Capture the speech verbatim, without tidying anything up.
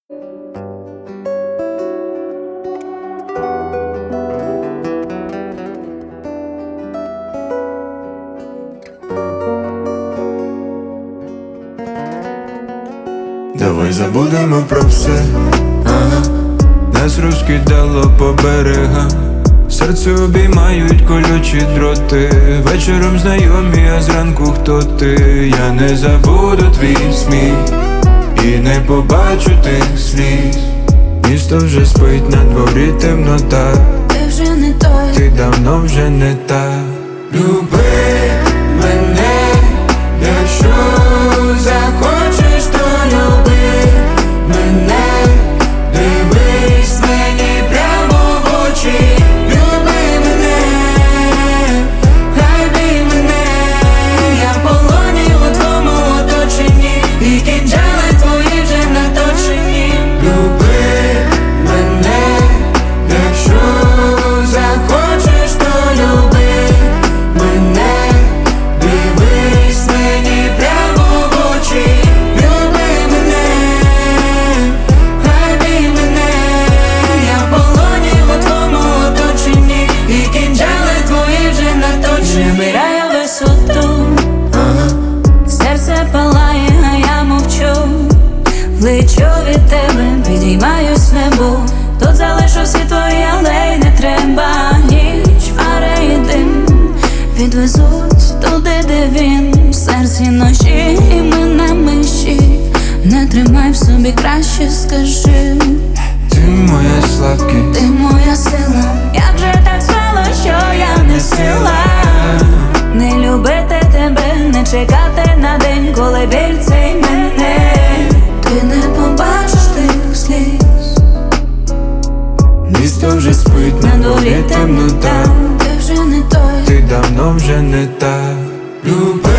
Давай забудемо про все, ага. Нас розкидало по берегам, серце обіймають колючі дроти. Вечором знайомі, а зранку хто ти? Я не забуду твій сміх і не побачу тих сліз. Місто вже спить, на дворі темнота. Ти вже не той, ти давно вже не та. Люби мене, якщо захочеш, то люби мене. Дивись мені прямо в очі. Люби мене, люби мене. Я в полоні у твоєму оточенні, і кинджали твої вже наточені. Люби мене, якщо захочеш, то люби мене. Дивись мені прямо в очі. Люби мене, люби мене. Я в полоні у твоєму оточенні, і кинджали твої вже наточені. набираю висоту, Ага. серце палає, а я мовчу. Лечу від тебе, підіймаюсь в небо. Тут залишу всі твої алеї, не треба. Ніч, фари і дим відвезуть туди, де він. В серці ночі, і ми на межі. Не тримай в собі, краще скажи. Ти моя слабкість, Ти моя сила, як же так стало, що я не сила не любити тебе, не чекати на день, коли біль цей мене. Ти не побачиш тих сліз. місто вже спить, На дворі темнота, ти вже не той. ти давно вже не та. Люби